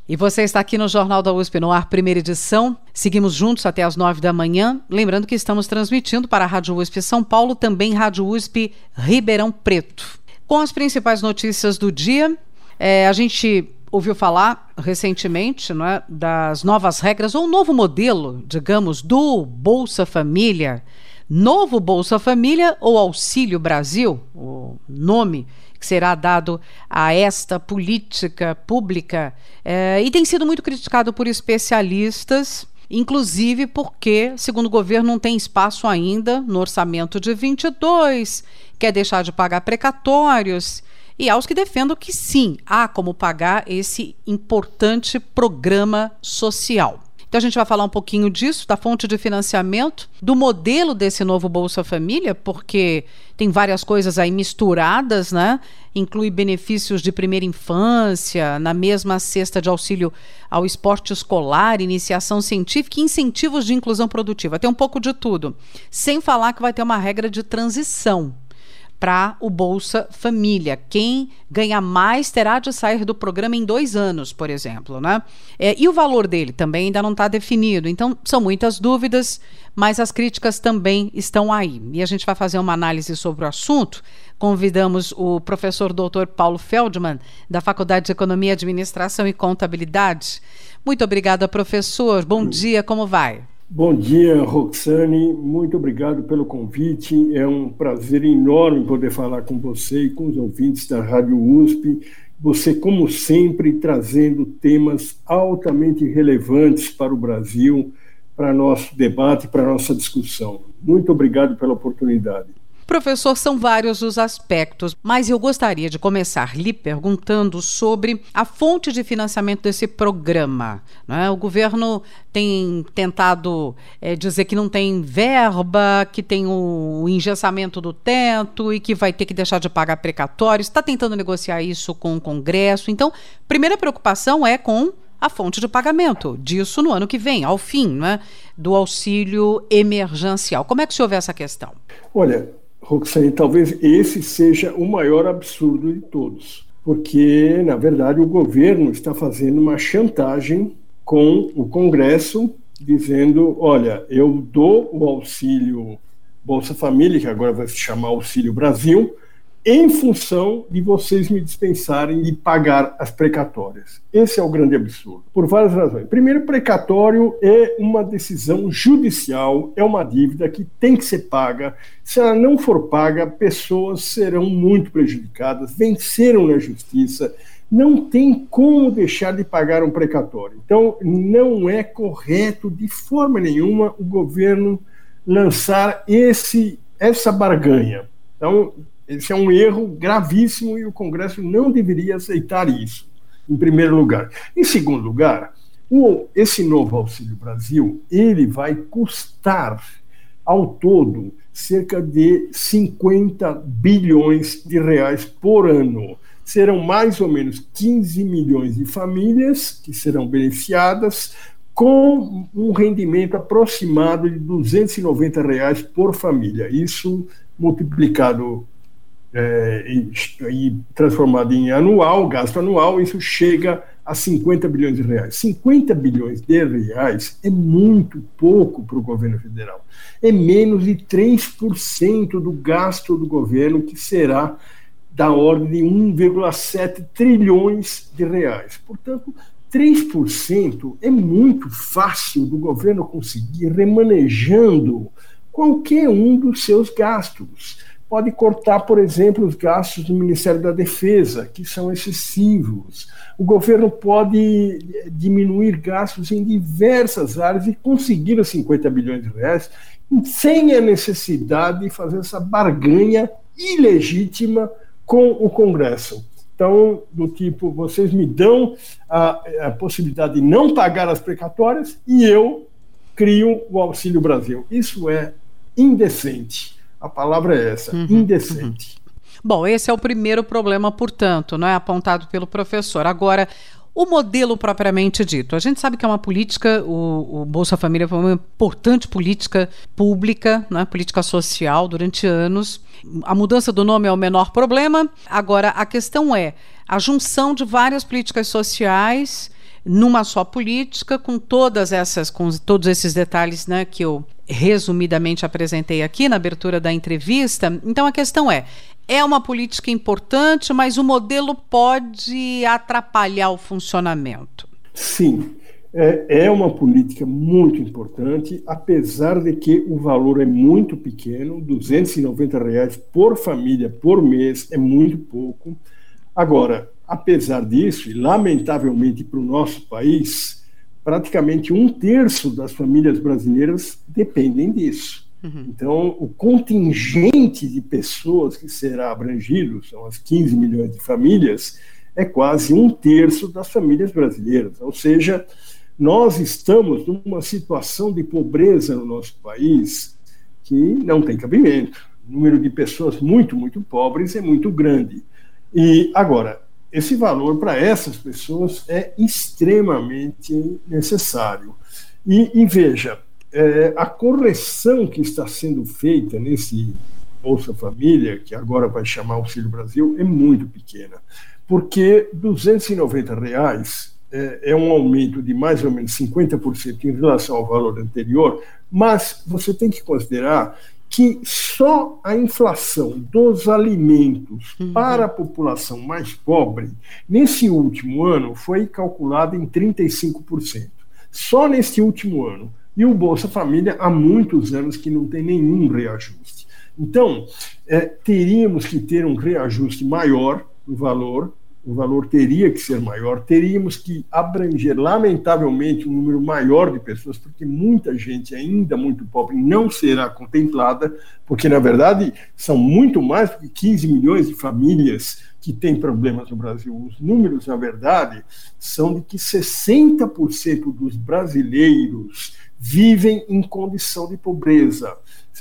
E você está aqui no Jornal da USP no ar, primeira edição. Seguimos juntos até às 9 da manhã. Lembrando que estamos transmitindo para a Rádio USP São Paulo, também Rádio USP Ribeirão Preto. Com as principais notícias do dia, a gente ouviu falar recentemente, não é, das novas regras, ou um novo modelo, digamos, do Bolsa Família. Novo Bolsa Família ou Auxílio Brasil, o nome que será dado a esta política pública, e tem sido muito criticado por especialistas, inclusive porque, segundo o governo, não tem espaço ainda no orçamento de 22, quer deixar de pagar precatórios, e há os que defendem que sim, há como pagar esse importante programa social. Então a gente vai falar um pouquinho disso, da fonte de financiamento, do modelo desse novo Bolsa Família, porque tem várias coisas aí misturadas, né? Inclui benefícios de primeira infância, na mesma cesta de auxílio ao esporte escolar, iniciação científica e incentivos de inclusão produtiva. Tem um pouco de tudo. Sem falar que vai ter uma regra de transição para o Bolsa Família. Quem ganha mais terá de sair do programa em 2 anos, por exemplo, né? E o valor dele também ainda não está definido. Então, são muitas dúvidas, mas as críticas também estão aí. E a gente vai fazer uma análise sobre o assunto. Convidamos o professor Dr. Paulo Feldman, da Faculdade de Economia, Administração e Contabilidade. Muito obrigada, professor. Bom dia, como vai? Bom dia, Roxane. Muito obrigado pelo convite. É um prazer enorme poder falar com você e com os ouvintes da Rádio USP. Você, como sempre, trazendo temas altamente relevantes para o Brasil, para nosso debate, para nossa discussão. Muito obrigado pela oportunidade. Professor, são vários os aspectos, mas eu gostaria de começar lhe perguntando sobre a fonte de financiamento desse programa, né? O governo tem tentado dizer que não tem verba, que tem o engessamento do teto e que vai ter que deixar de pagar precatórios, está tentando negociar isso com o Congresso. Então, primeira preocupação é com a fonte de pagamento disso no ano que vem, ao fim, né, do auxílio emergencial. Como é que o senhor vê essa questão? Olha, Roxane, talvez esse seja o maior absurdo de todos, porque, na verdade, o governo está fazendo uma chantagem com o Congresso, dizendo, olha, eu dou o auxílio Bolsa Família, que agora vai se chamar Auxílio Brasil, em função de vocês me dispensarem de pagar as precatórias. Esse é o grande absurdo, por várias razões. Primeiro, precatório é uma decisão judicial, é uma dívida que tem que ser paga. Se ela não for paga, pessoas serão muito prejudicadas, venceram na justiça, não tem como deixar de pagar um precatório. Então, não é correto, de forma nenhuma, o governo lançar essa barganha. Então, esse é um erro gravíssimo e o Congresso não deveria aceitar isso, em primeiro lugar. Em segundo lugar, esse novo Auxílio Brasil, ele vai custar, ao todo, cerca de 50 bilhões de reais por ano. Serão mais ou menos 15 milhões de famílias que serão beneficiadas, com um rendimento aproximado de R$290 por família. Isso multiplicado e transformado em anual, gasto anual, isso chega a 50 bilhões de reais. 50 bilhões de reais é muito pouco para o governo federal. É menos de 3% do gasto do governo, que será da ordem de 1,7 trilhões de reais. Portanto, 3% é muito fácil do governo conseguir remanejando qualquer um dos seus gastos. Pode cortar, por exemplo, os gastos do Ministério da Defesa, que são excessivos. O governo pode diminuir gastos em diversas áreas e conseguir os 50 bilhões de reais sem a necessidade de fazer essa barganha ilegítima com o Congresso. Então, do tipo, vocês me dão a possibilidade de não pagar as precatórias e eu crio o Auxílio Brasil. Isso é indecente. A palavra é essa, indecente. Bom, esse é o primeiro problema, portanto, não é apontado pelo professor. Agora, o modelo propriamente dito. A gente sabe que é uma política, o Bolsa Família foi uma importante política pública, né, política social durante anos. A mudança do nome é o menor problema. Agora, a questão é a junção de várias políticas sociais numa só política, com todos esses detalhes, né, que eu resumidamente apresentei aqui na abertura da entrevista. Então a questão é uma política importante, mas o modelo pode atrapalhar o funcionamento? Sim, é uma política muito importante, apesar de que o valor é muito pequeno, R$290 por família por mês é muito pouco. Agora, apesar disso, e lamentavelmente para o nosso país, praticamente 1/3 das famílias brasileiras dependem disso. Então, o contingente de pessoas que será abrangido, são as 15 milhões de famílias, é quase 1/3 das famílias brasileiras. Ou seja, nós estamos numa situação de pobreza no nosso país que não tem cabimento. O número de pessoas muito, muito pobres é muito grande. E, agora, esse valor para essas pessoas é extremamente necessário. E veja, a correção que está sendo feita nesse Bolsa Família, que agora vai chamar Auxílio Brasil, é muito pequena, porque R$290 é um aumento de mais ou menos 50% em relação ao valor anterior, mas você tem que considerar que só a inflação dos alimentos para a população mais pobre, nesse último ano, foi calculada em 35%. Só neste último ano. E o Bolsa Família há muitos anos que não tem nenhum reajuste. Então, teríamos que ter um reajuste maior no valor, o valor teria que ser maior, teríamos que abranger, lamentavelmente, um número maior de pessoas, porque muita gente ainda muito pobre não será contemplada, porque, na verdade, são muito mais do que 15 milhões de famílias que têm problemas no Brasil. Os números, na verdade, são de que 60% dos brasileiros vivem em condição de pobreza.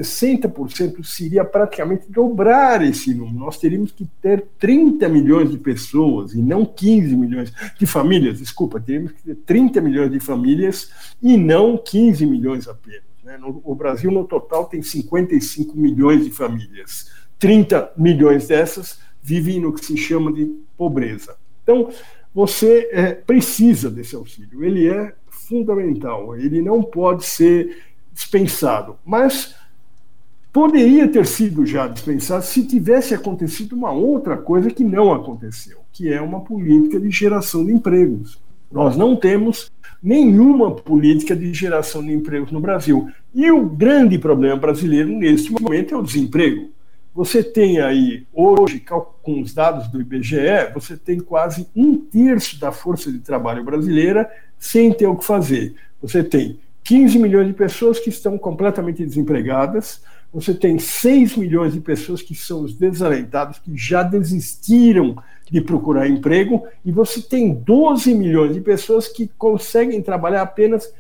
60% seria praticamente dobrar esse número. Nós teríamos que ter 30 milhões de pessoas e não 15 milhões de famílias. Desculpa, teríamos que ter 30 milhões de famílias e não 15 milhões apenas. Né? O Brasil, no total, tem 55 milhões de famílias. 30 milhões dessas vivem no que se chama de pobreza. Então, você precisa desse auxílio. Ele é fundamental. Ele não pode ser dispensado. Mas poderia ter sido já dispensado se tivesse acontecido uma outra coisa que não aconteceu, que é uma política de geração de empregos. Nós não temos nenhuma política de geração de empregos no Brasil. E o grande problema brasileiro neste momento é o desemprego. Você tem aí, hoje, com os dados do IBGE, você tem quase 1/3 da força de trabalho brasileira sem ter o que fazer. Você tem 15 milhões de pessoas que estão completamente desempregadas, você tem 6 milhões de pessoas que são os desalentados, que já desistiram de procurar emprego, e você tem 12 milhões de pessoas que conseguem trabalhar apenas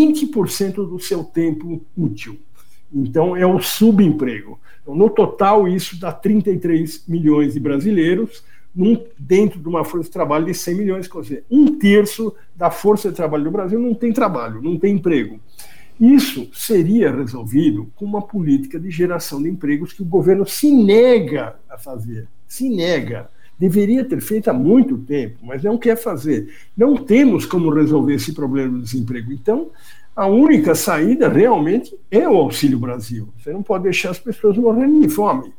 20% do seu tempo útil. Então, é o subemprego. Então, no total, isso dá 33 milhões de brasileiros dentro de uma força de trabalho de 100 milhões, quer dizer, 1/3 da força de trabalho do Brasil não tem trabalho, não tem emprego. Isso seria resolvido com uma política de geração de empregos que o governo se nega a fazer. Se nega. Deveria ter feito há muito tempo, mas não quer fazer. Não temos como resolver esse problema do desemprego. Então, a única saída realmente é o Auxílio Brasil. Você não pode deixar as pessoas morrendo de fome.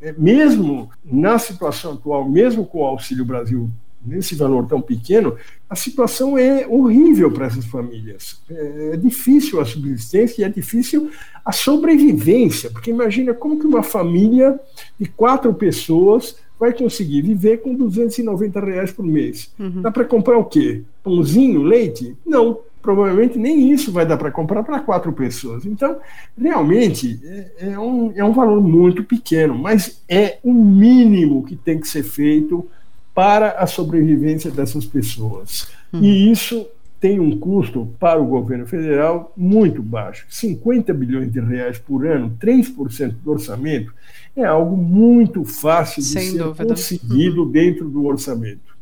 Mesmo na situação atual, mesmo com o Auxílio Brasil nesse valor tão pequeno, a situação é horrível para essas famílias. É difícil a subsistência e é difícil a sobrevivência, porque imagina como que uma família de 4 pessoas vai conseguir viver com R$290 por mês. Dá para comprar o quê? Pãozinho, leite? Não, provavelmente nem isso vai dar para comprar para 4 pessoas. Então, realmente, é um valor muito pequeno, mas é o mínimo que tem que ser feito para a sobrevivência dessas pessoas. E isso tem um custo para o governo federal muito baixo. 50 bilhões de reais por ano, 3% do orçamento, é algo muito fácil de ser conseguido dentro do orçamento.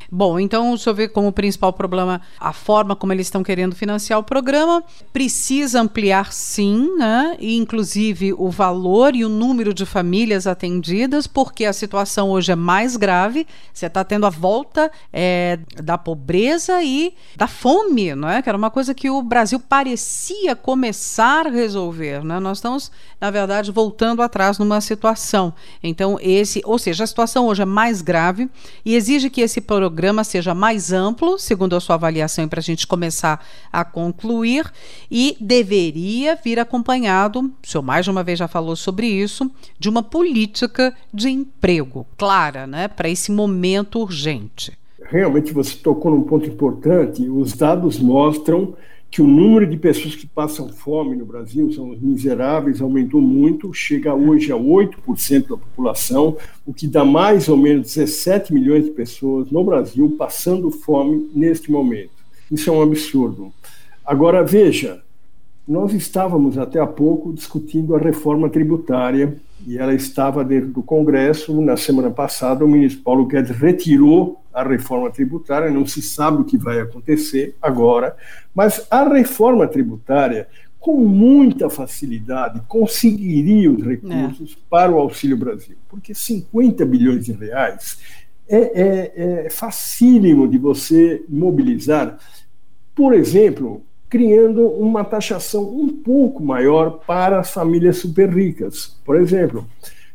Bom, então o senhor vê como principal problema a forma como eles estão querendo financiar o programa. Precisa ampliar sim, né? E inclusive o valor e o número de famílias atendidas, porque a situação hoje é mais grave. Você está tendo a volta da pobreza e da fome, não é? Que era uma coisa que o Brasil parecia começar a resolver, né? Nós estamos, na verdade, voltando atrás numa situação. Então, ou seja, a situação hoje é mais grave e exige que esse programa seja mais amplo, segundo a sua avaliação, para a gente começar a concluir, e deveria vir acompanhado, o senhor mais de uma vez já falou sobre isso, de uma política de emprego clara, né, para esse momento urgente. Realmente você tocou num ponto importante. Os dados mostram que o número de pessoas que passam fome no Brasil, são os miseráveis, aumentou muito, chega hoje a 8% da população, o que dá mais ou menos 17 milhões de pessoas no Brasil passando fome neste momento. Isso é um absurdo. Agora, veja, nós estávamos até há pouco discutindo a reforma tributária e ela estava dentro do Congresso. Na semana passada, o ministro Paulo Guedes retirou a reforma tributária, não se sabe o que vai acontecer agora, mas a reforma tributária, com muita facilidade, conseguiria os recursos para o Auxílio Brasil, porque 50 bilhões de reais é facílimo de você mobilizar, por exemplo, criando uma taxação um pouco maior para as famílias super ricas, por exemplo.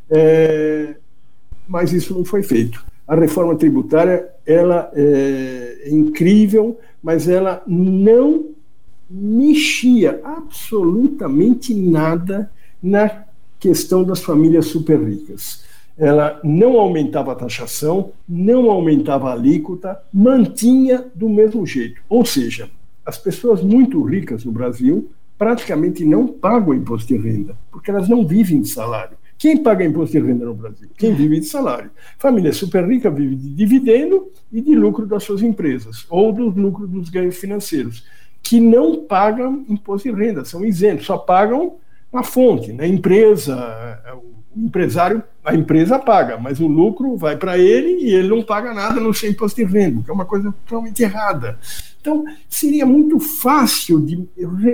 Mas isso não foi feito. A reforma tributária ela é incrível, mas ela não mexia absolutamente nada na questão das famílias super ricas. Ela não aumentava a taxação, não aumentava a alíquota, mantinha do mesmo jeito. Ou seja, as pessoas muito ricas no Brasil praticamente não pagam imposto de renda, porque elas não vivem de salário. Quem paga imposto de renda no Brasil? Quem vive de salário. Família super rica vive de dividendo e de lucro das suas empresas, ou do lucro dos ganhos financeiros, que não pagam imposto de renda, são isentos, só pagam na fonte, na empresa. O empresário, a empresa paga, mas o lucro vai para ele e ele não paga nada no seu imposto de renda, que é uma coisa totalmente errada. Então, seria muito fácil de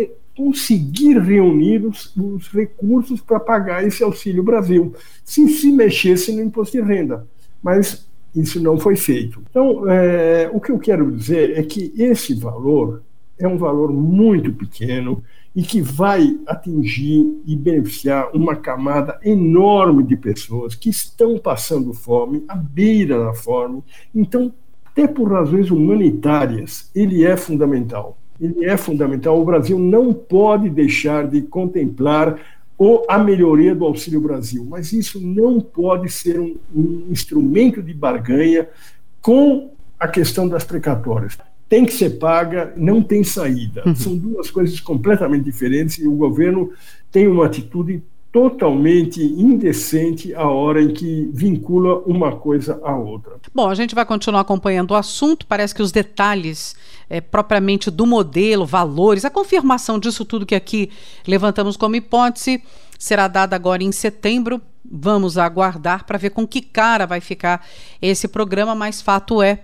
conseguir reunir os recursos para pagar esse Auxílio Brasil, se mexesse no imposto de renda. Mas isso não foi feito. Então, o que eu quero dizer é que esse valor é um valor muito pequeno e que vai atingir e beneficiar uma camada enorme de pessoas que estão passando fome, à beira da fome. Então, até por razões humanitárias, ele é fundamental. Ele é fundamental. O Brasil não pode deixar de contemplar a melhoria do Auxílio Brasil, mas isso não pode ser um instrumento de barganha com a questão das precatórias. Tem que ser paga, não tem saída. São duas coisas completamente diferentes e o governo tem uma atitude totalmente indecente a hora em que vincula uma coisa à outra. Bom, a gente vai continuar acompanhando o assunto. Parece que os detalhes propriamente do modelo, valores, a confirmação disso tudo que aqui levantamos como hipótese será dada agora em setembro. Vamos aguardar para ver com que cara vai ficar esse programa, mas fato é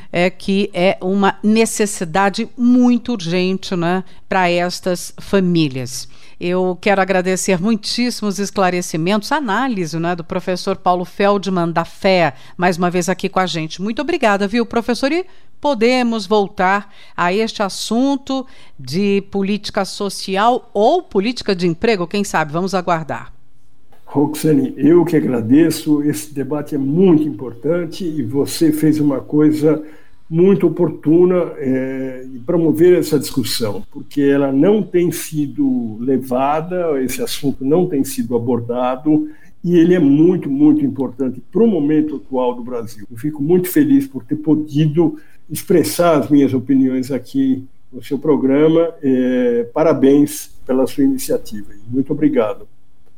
que é uma necessidade muito urgente, né, para estas famílias. Eu quero agradecer muitíssimos esclarecimentos, análise, né, do professor Paulo Feldman, da FEA, mais uma vez aqui com a gente. Muito obrigada, viu, professor? E podemos voltar a este assunto de política social ou política de emprego, quem sabe? Vamos aguardar. Roxane, eu que agradeço, esse debate é muito importante e você fez uma coisa muito oportuna em promover essa discussão, porque ela não tem sido levada, esse assunto não tem sido abordado e ele é muito, muito importante para o momento atual do Brasil. Eu fico muito feliz por ter podido expressar as minhas opiniões aqui no seu programa. Parabéns pela sua iniciativa. Muito obrigado.